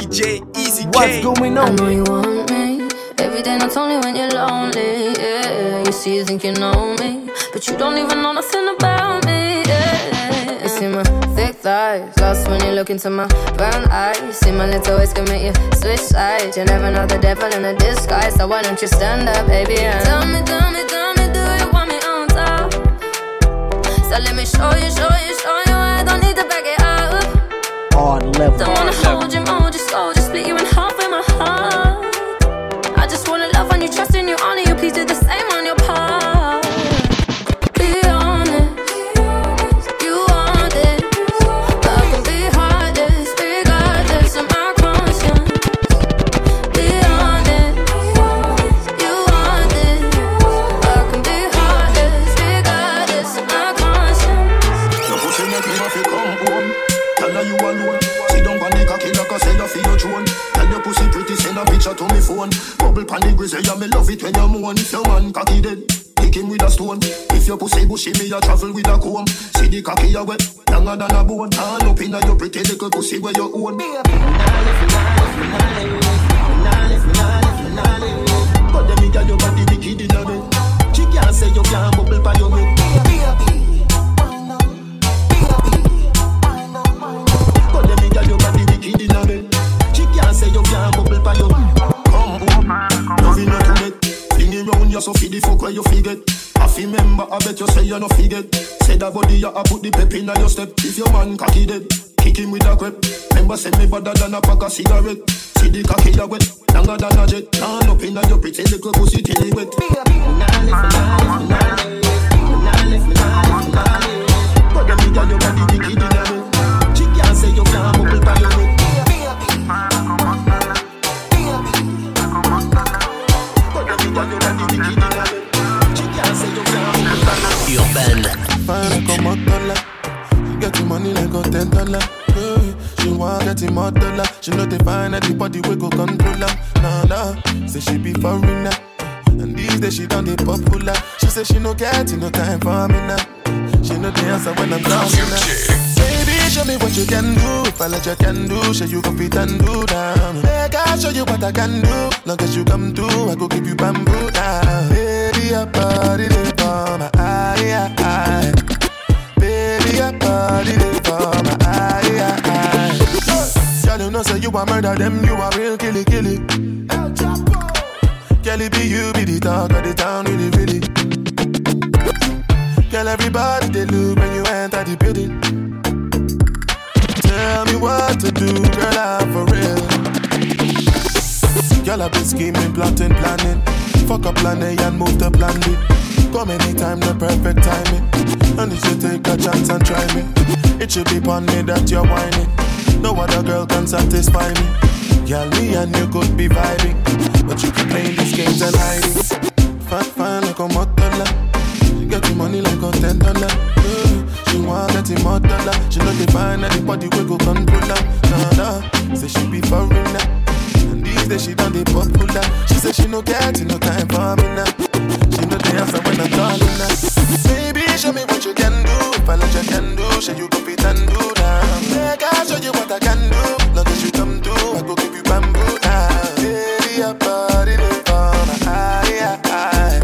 DJ Easy K. What's going on? I know you want me every day, not only when you're lonely. Yeah, you see, you think you know me, but you don't even know nothing about me. Yeah, you see my thick thighs, lost when you look into my brown eyes. See my little ways can make you switch sides. You never know the devil in a disguise, so why don't you stand up, baby? And tell me, do you want me on top? So let me show you. I don't need to back it up. On level. Don't wanna hold you more, just slow, just split you in half with my heart. I just wanna love on you, trust in you, honor you. Please do the same on your part. Be honest, you want this. I can be heartless, regardless of my conscience. Be honest, you want this. I can be heartless, regardless of my conscience. No pussy make me have to come home. Tell her you alone. Sit down on the cocky like I say you feel your throne. Tell your pussy pretty, send a picture to me phone. Bubble pan the grizzly, yeah, me love it when you moan. If your man cocky dead, kick him with a stone. If your pussy bushy, me a travel with a comb. See the cocky a wet, longer than a bone. All up inna your pretty little pussy where you own. But them nigga your body wicked inna bed. She can't say you can't bubble pan your head. But them nigga your body wicked inna bed. She can't say you can't bubble pan your head. Come home, loving you to bed. Fling it round you so feed the fuck where you forget. I remember, I bet you say you no forget. Say that body you a put the pep in your step. If your man cocky dead, kick him with a crep. Remember say me better than a pack of cigarette. See the cocky you wet, longer than a jet. Turn up in your pretty little pussy till it wet. But the nigga your body wicked in a bed. She can't say you can't bubble by your head. But the nigga your body wicked in a bed. She can't say you can't bubble by your head. Urban. Fine like a $1. Get the money like a $10. She want get him $1. She know they find anybody we go control her. Nah, say she be foreigner. And these days she done the popular. She say she no get no time for me now. She know the answer when I'm talking now. Baby, show me what you can do. If I let you can do, show you compete and do down. Make I show you what I can do. Long as you come through, I go give you bamboo down. Baby, I party for my eye. Baby, I party for my eye. Girl, you know say you a murder them, you a real killy. El Chapo. Girl, it be you be the talk of the town, really. Girl, everybody they look when you enter the building. Tell me what to do, girl, I'm for real. Girl, I've been scheming, plotting, planning. Fuck up plan A and move to plan B. Come anytime, the perfect timing. And you should take a chance and try me. It should be upon me that you're whining. No other girl can satisfy me. Girl, me and you could be vibing, but you keep playing these games and hiding. Fine like a $1. Get the money like a $10. She want get him $1. She know they find anybody we go control her. Nah, say she be foreigner. And these days she done the popular. She say she no get no time for me now. She know the answer when I'm calling her. Baby, show me what you can do. If I let you can do, show you compete and do that. Make I show you what I can do. Long as you come through, I go give you bamboo now. Baby, I party for my eye.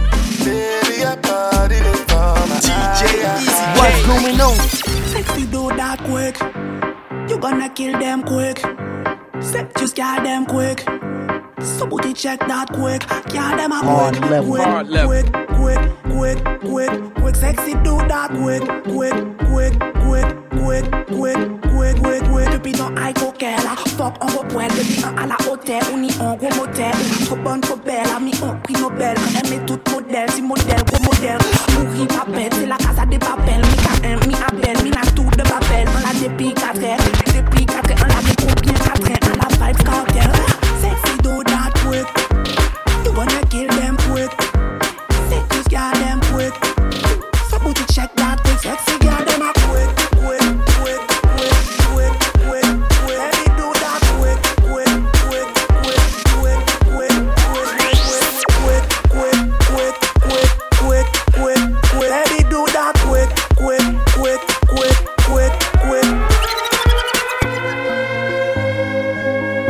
Baby, I party for my DJ Easy K. What's going on? Sexy do that quick. You gonna kill them quick. Set you scare them quick. Somebody check that quick. Can't them a quick. On level. Quick, quick, quick, quick, quick, quick. Sexy do that quick. Quick, quick, quick, quick, quick, quick, quick, quick. Depuis ton high coquet là. Fuck on va poêle. Depuis un à la hôtel. On y en gros motel. Trop bonne, trop belle. Ami on prix Nobel. On aime tout modèle. Si modèle, gros modèle. Pourri papel. C'est la casa des papels. Mi K1, mi appel. Mi n'a tout de papel. On l'a depuis 4 heures. Depuis 4 heures. On l'a depuis combien 4 heures. On l'a vibe cartel. Sexy do that quick. You wanna kill them quick. Sexy scare them quick. Somebody check that quick. Sexy girl them a quick, quick, quick, quick, quick, quick, quick. Baby do that quick, quick, quick, quick, quick, quick, quick, quick, quick, quick, quick, quick, quick. Baby do that quick, quick, quick, quick, quick, quick.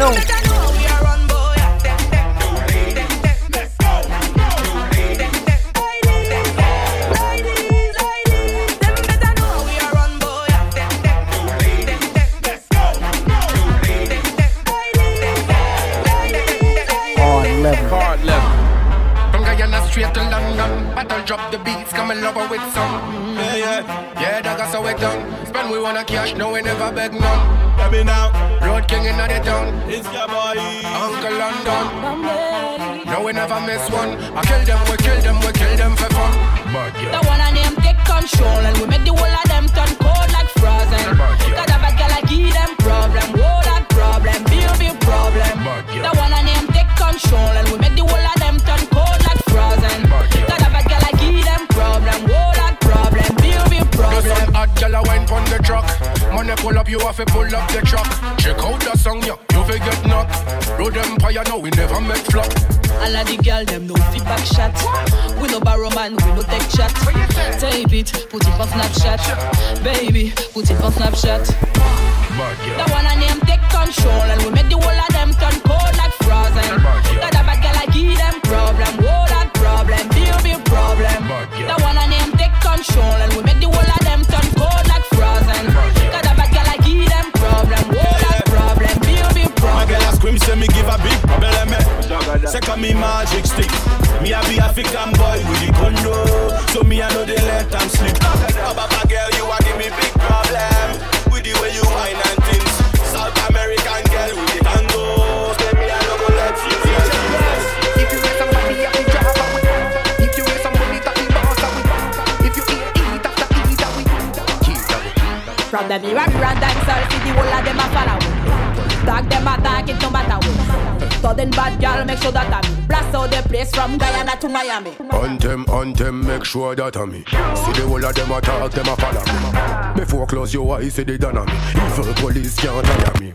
know. Straight to London, battle drop the beats, come and love her with some. Yeah, that got so it done. Spend we wanna cash, no we never beg none. Let me now, road king in the town. It's your boy, Uncle London. No we never miss one. I kill them, we kill them, we kill them for fun. The one of them take control and we make the whole of them turn cold like frozen. Got a bad girl like give them problem, whoa that problem, big problem. The one of them take control and we make the whole of them turn cold like frozen. Got a bad girl like give them problem, whoa that problem, big problem. The sun hot girl a wine pon the truck. Money pull up, you have to pull up the truck. Check out the song, you fi get knocked. Road Empire, no we never make flop. All of the girl them no feedback shot. We no borrow man, we no take chat. Tape it, put it for Snapchat. Baby, put it for Snapchat. The one of them take control and we make the whole of them turn cold like frozen. Got a bad girl like give them problem, whoa that problem, big problem. The one of them take control and we make the whole of them turn cold like frozen. Got a bad girl like give them problem, whoa that problem, big problem. My girl a scream say me give a big problem. Second me magic stick. Me a be African boy with the condo, so me I know they let them sleep. Baba girl, you a give me big problem with the way you whine and things. South American girl with the tango, say me I no go let you. If you wear somebody, you have to drive away. If you wear somebody, that be boss away. If you eat after eat away. From the mirror, run dancers, see the whole of them a follow. Tag them attack, it no matter what. Sudden bad girl, make sure that I'm blast out the place from Guyana to Miami. On them, make sure that I'm me. See the whole of them attack, them a follow me. Before close your eyes, see they done on me. Evil police can't tire me.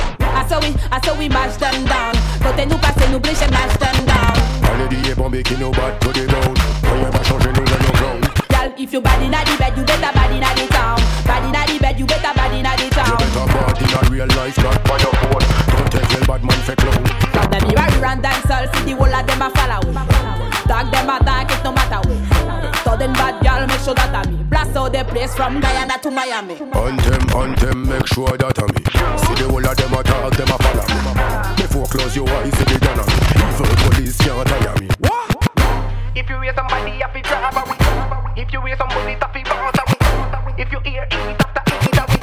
I saw we mash them down. Côté nous passer, nous bliche mash them down. Allez dis bon making no bad to the ground. Rien va changer nous dans nos ground. Girl, if you bad inna the bed, you better bad inna the town. Bad inna the bed, you better bad inna the town. You better bad inna real life, not by your phone. Don't tell real bad man fake clown. From the mirror, run dancers, see the whole of them a follow. Tag them attack, it no matter what. Sudden bad girl, make sure that I'm me. Blast out the place from Guyana to Miami. On them, make sure that I'm me. See the whole of them attack, them a follow me. Before close your eyes, see they done on me. Evil police can't tire me. If you wear somebody, you have to drive away. If you wear somebody, that be boss away. If you eat after eat away.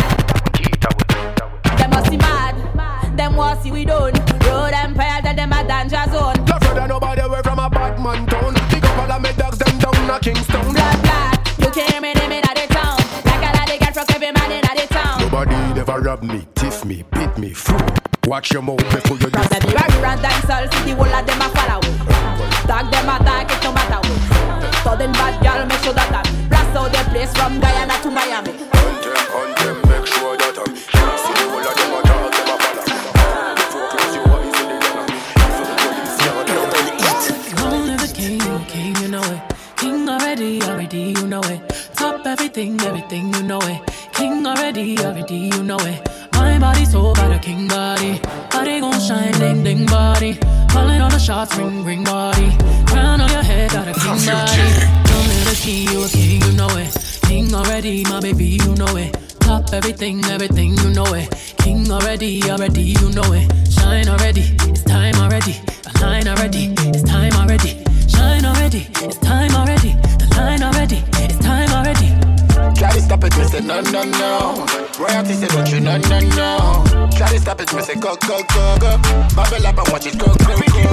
Them must be mad. Them want see we done. Road Empire, tell them a danger zone. Love brother, nobody away from a bad man town. Pick up all of me dogs, them down a Kingston. Blood, you can't hear me, them in the town. Like a lot of girls from every man in the town. Nobody never rob me, tiff me, beat me, fool. Watch your mouth before you do. From the mirror, run dancers, see the whole of them a follow. Tag them attack, it no matter what. Sudden bad girl, make sure that I'm blast out the place from Guyana to Miami. On them, make sure that I'm see the whole of them attack, them a follow. Before close your eyes, see they done me. Evil police can't tire me. Only the king, you know it. King already, you know it. Top everything, you know it. King already, you know it. My body so got a king body. Body gon' shine, ding ding body. Calling all the shots, ring body. Crown on your head, got a king body. Only the king, you a king, you know it. King already, my baby, you know it. Top everything, you know it. King already, you know it. Shine already, it's time already. The line already, it's time already. Shine already, it's time already. The line already, it's time already. Try to stop it, me say no. Royalty say don't you no. Try to stop it, me say go. Bubble up and watch it go.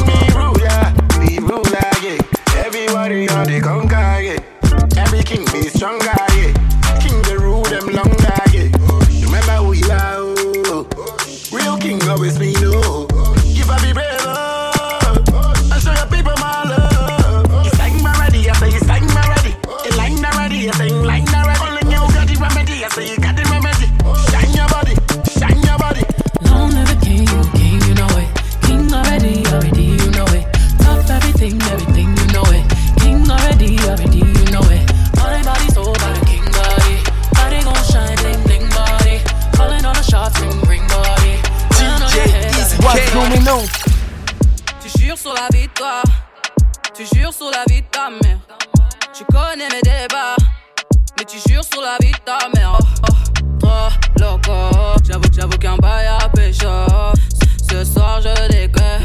Be ruler, yeah. Everybody on the conquer, yeah. Every king be stronger, yeah. King the rule them longer, yeah. Remember we are, real king always be no. Give a be brave, and show your people my love. It's like my ready, I say it's like my ready. It's like my ready, I say it's like my ready. Only you got the remedy, I say you got the remedy. Shine your body. Long live the king, you know it. King already, you know it. Top everything, you know it. King already, you know it. My body so got a king toi. Tu jures sur la vie de ta mère. Tu connais mes débats, mais tu jures sur la vie de ta mère. Trop loco. J'avoue qu'un bail à pécho. Ce soir je déconne.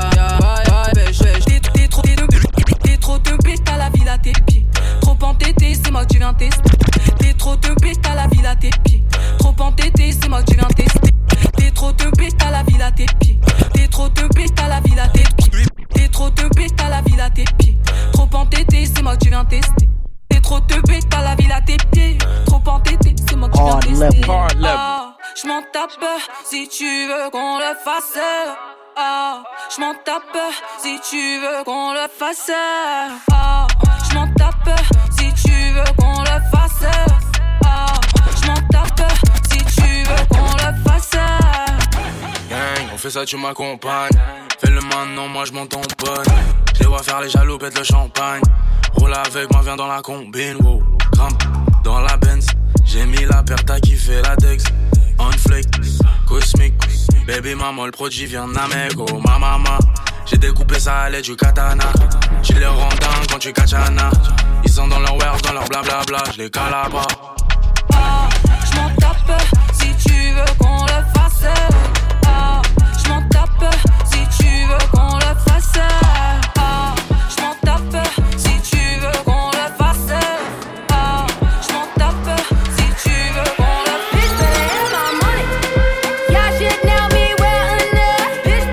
T'es trop teubé, t'as la ville à tes pieds. Trop entêté, c'est moi que tu viens tester. T'es trop teubé, t'as la ville à tes pieds. Trop entêté, c'est moi que tu viens tester. T'es trop teubé, t'as la ville à tes pieds. T'es trop teubé, t'as la ville à tes pieds. T'es trop teubé, t'as la ville à tes pieds. Trop entêté, c'est moi que tu viens tester. T'es trop teubé, t'as la ville à tes pieds. Trop entêté, c'est moi que tu viens tester. Je m'en tape si tu veux qu'on le fasse. Je m'en tape si tu veux qu'on le fasse. Je m'en tape si tu veux qu'on le fasse. Je m'en tape si tu veux qu'on le fasse. Gang, on fait ça, tu m'accompagnes. Fais-le maintenant, moi je m'en tamponne. Je les vois faire les jaloux, pète le champagne. Roule avec moi, viens dans la combine. Wow, grimpe dans la Benz. J'ai mis la paire, t'as kiffé la Dex. On flake, cosmique. Baby maman, le produit vient d'Amego. Ma maman, j'ai découpé ça à l'aide du katana. Tu les rends dingue quand tu katana. Ils sont dans leur work, dans leur blablabla. Je les cale à bas. Je m'en tape si tu veux qu'on le fasse. Je m'en tape si tu veux qu'on le fasse. Je m'en tape si tu veux qu'on le fasse. Je m'en tape si tu veux qu'on le fasse. Bitch, better have my money. Y'all should know me well enough. Bitch,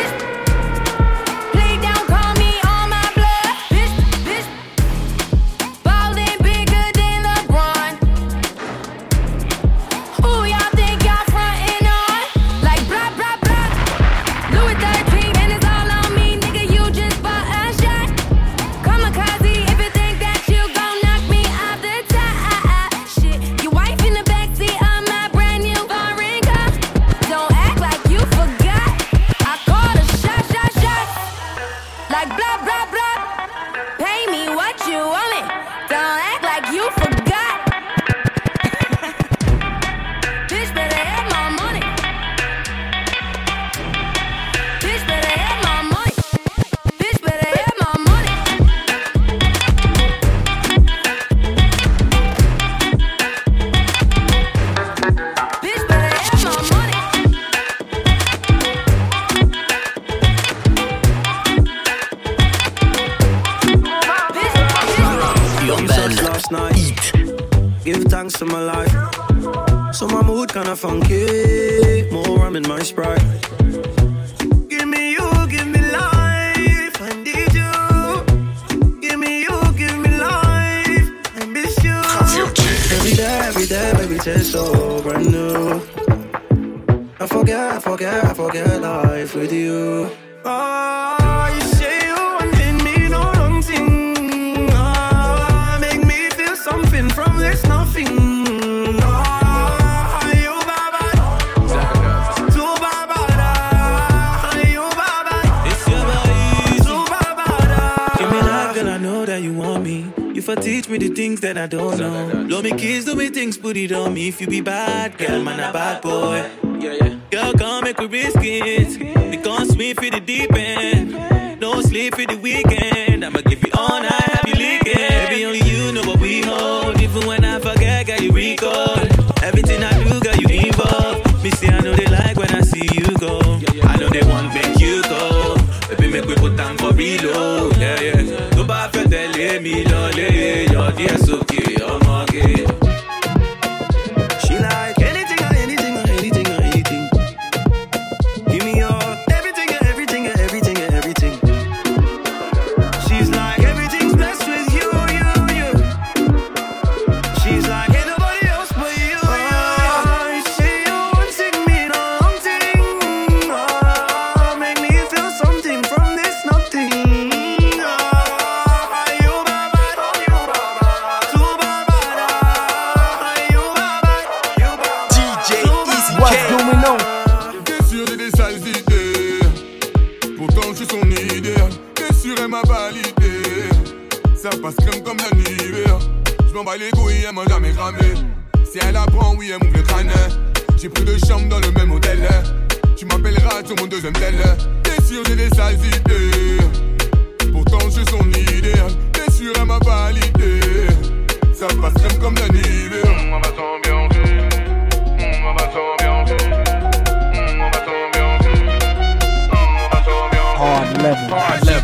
play down, call me on my blood. Bitch, ballin' bigger than LeBron. Who y'all think y'all frontin' on? Like blah, blah, blah. Louis 13 and it's all on me, nigga, you just bought a shot. Kamikaze if you think that you gon' knock me off the top. Shit, your wife in the backseat of my brand new foreign car. Don't act like you forgot. I called a shot. Like blah, blah, blah. Pay me what you want me. Don't act like you forgot. Bitch, better have my money. Bitch, better have my money. Bitch, better have my money. Bitch, better have my money. Young sex last night. Give thanks to my life. So my mood kinda funky. More rum in my Sprite. Give me you, give me life. I need you. Give me you, give me life. I miss you. Every day, baby, tastes so brand new. I forget life with you. Oh, you say you wanted me, no wrong thing. Make me feel something from this nothing. You baba, too baba, you baba, it's your body, too baba. Give me love, girl, I know that you want me. You for teach me the things that I don't know. Blow me kiss, do me things, put it on me. If you be bad, girl, man, a bad boy. Girl, come make we risk it. We gon' swim for the deep end. No sleep for the weekend. I'ma give you all night, have you leaking. Baby, only you know what we hold. Even when I forget, got you recall. Everything I do, got you involved. Me say I know they like when I see you go. I know they want make you go. Baby, make we put time for reload. Yeah. No bad for tell me, lolly. Your dear's okay, I'm okay. She like anything. Give me your everything. She's like everything's blessed with you. She's like ain't nobody else but you. You say you wanting me, no long thing. Make me feel something from this nothing. You baba, too baba, you baba, DJ Easy, what's going on? T'es sûr de des sales idées. Pourtant je suis son idée. T'es sûr elle m'a validé. Ça passe crème comme la nuit. Je m'en bats les couilles, elle m'a jamais cramé. Si elle apprend, oui elle m'ouvre le crâne. J'ai pris 2 chambres dans le même hôtel. Tu m'appelleras sur mon deuxième tel. T'es sûr de des sales idées. pourtant je suis son idéal. Bien sûr elle m'a validé. Ça passe même comme la nuit. On va s'ambiancer. On va s'ambiancer. On va s'ambiancer. On va s'ambiancer. Hard level.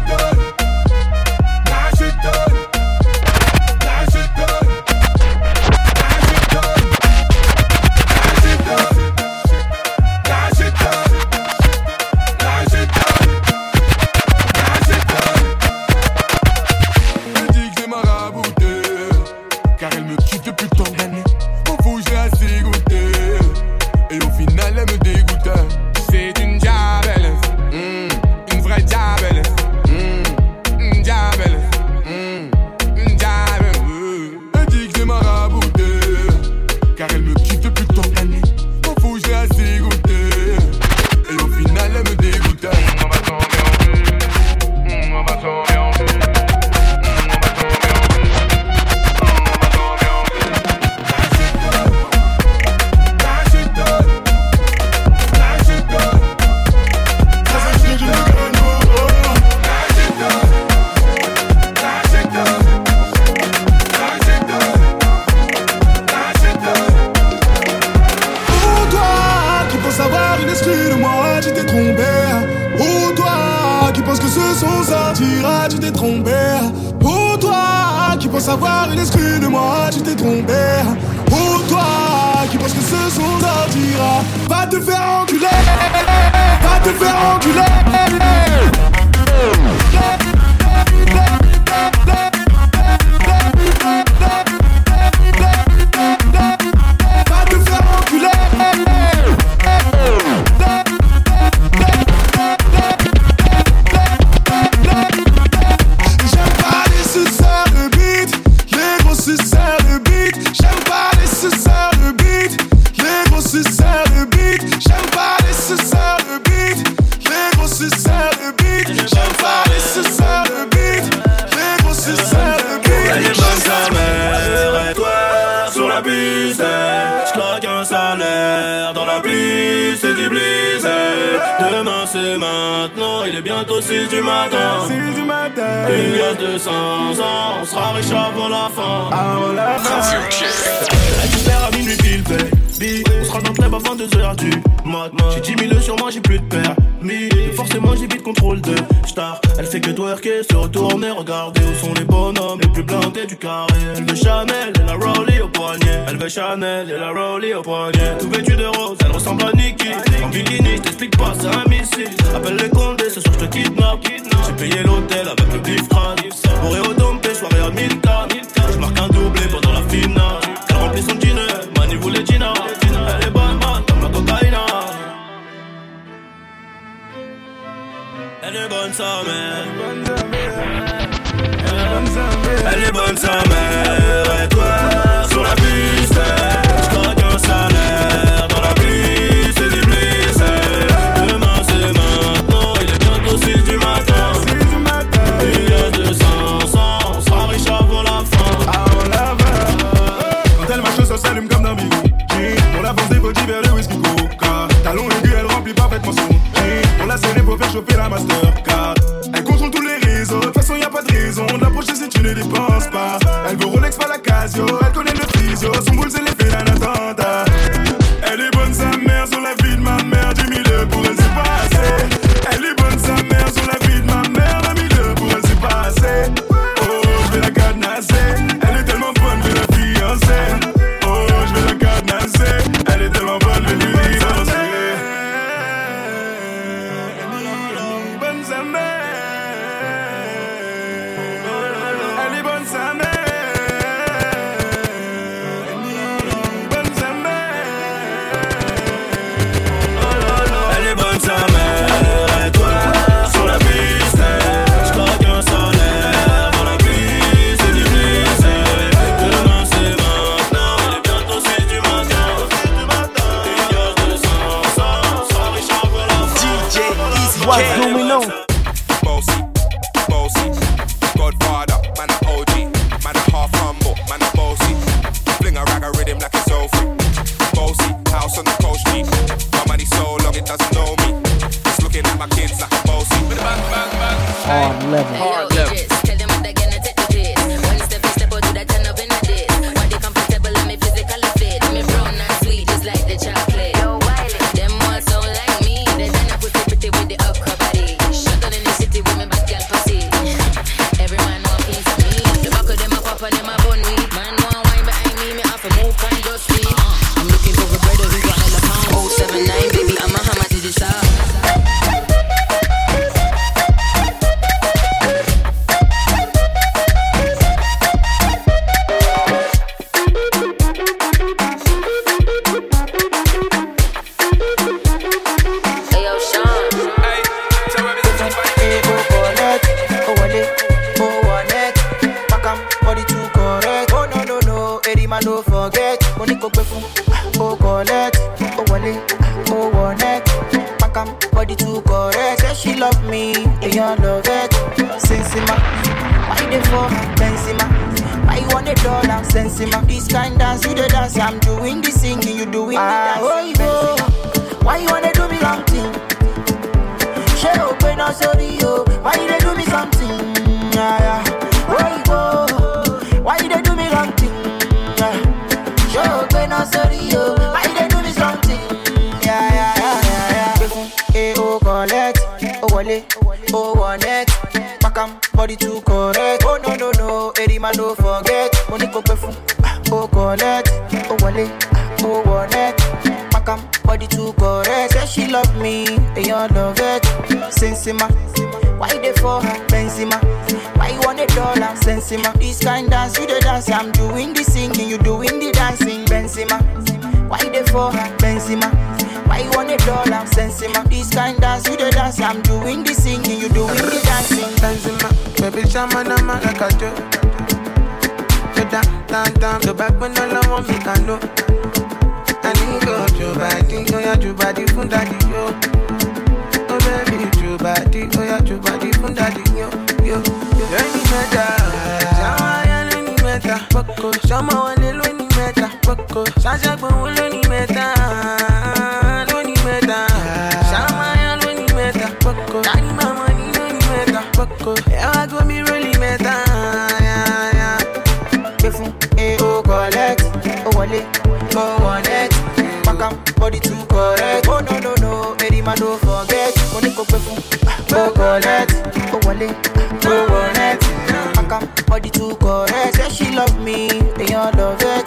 C'est maintenant, il est bientôt 6 du matin. 6 du matin. Il y a 200 ans, on sera riche avant la fin. Avant la fin. Récupère à minuit pile, baby. On sera dans le club avant 2h du mat. J'ai 10 000 sur moi, j'ai plus de permis. Mais forcément, j'ai vite contrôle de star. Elle fait que twerker, se retourner, regarder où sont les bonhommes les plus blindés du carré. Elle veut Chanel et la Rowley au poignet. Elle veut Chanel et la Rowley au poignet. Tout vêtu de rose, elle ressemble à Nicki. En bikini, je t'explique pas, c'est un missile. Appelle les condés, ce soir je te kidnappe. J'ai payé l'hôtel avec le bif crâne. Bourré au dompé, soirée à 1000K. Je marque un doublé pendant la finale. Elle remplit son dîner, Mani voulait Gina. Elle est bonne man comme la cocaïna. Elle est bonne sa mère. Elle est bonne sa mère. Et toi, sur la piste, je claque un salaire. Dans la pluie, c'est du blissé. Demain c'est maintenant, il est bientôt 6 du matin. Il y a 200 ans, on sera riche avant la fin. Quand elle marche, ça s'allume comme dans Biggie. On avance des petits vers le whisky coca. Talon aigu, elle remplit parfaitement son jean. On l'a serré pour faire chauffer la Mastercard. Elle contrôle tous les réseaux, de toute façon y'a pas de raison de l'approcher si tu ne dépenses pas. Elle veut Rolex, pas la Casio, elle connaît le physio. Son boule c'est l'effet d'un attentat. Elle est bonne sa mère sur la vie de ma mère. 10 000 pour elle c'est pas assez. Elle est bonne sa mère sur la vie de ma mère. 20 000 pour elle c'est pas assez. Oh je vais la cadenasser. Elle est tellement bonne, je vais la fiancer. Oh je vais la cadenasser. Elle est tellement bonne, je vais lui fiancer. What's going on? Bossy, bossy, Godfather, man a OG, man a half humble, man a bossy. Fling a rag a rhythm like it's all free. Bossy, house on the coast G. My money so long it doesn't know me. It's looking at my kids like a bossy. Hard level. Hard level. oh collect, oh wale, oh one it. Pack am body too correct. Say she love me, and you love it. Sensima, why they for Benzema? Why you want $1 Sensima? This kind dance, you the dance. I'm doing the singing, you doing the dance. Oh, you go. Why you wanna do me long thing? She open up, sorry, yo. Why you they do me something? Yeah. Oh, you go. Why you they do me long thing? She open up, sorry, yo. Why you they do me something? Yeah. Eh, oh, collect, oh, wale, oh, one it. Pakam, body too correct. Oh, no, Eddie man, don't forget. Money go perfume, oh, collect, oh, wale, oh, one it. Pakam, body too correct. Say she love me, and you love it. Sensima, why they for her? Benzema, why you want $1 Sensima? This kind dance, you the dance. I'm doing the singing, you doing the dancing. Benzema, why they for her? Benzema, why you want $1 Sensima? This kind dance, you the dance. I'm doing the singing, you doing the dancing. Benzema, baby, shamanama like a joke. Down, the back when all I want me can know. I need go to body, oh yeah, to body from daddy, yo. Oh baby, to body, oh yeah, to body from daddy, yo. Any meta, Shama, any meta, Poco, Shama, one any meta, Poco, Sasha, any meta, any meta, Shama, any meta, Poco, Danny, mama, any meta, Poco, I go me really meta, yeah. Befun, eh, oh, collect, oh, wale, oh, one it. Body too correct. Oh no, Eddie man don't forget. Money go perfume, oh collect, oh wale, oh one it. Pakam, body too correct. Say she love me, and you love it.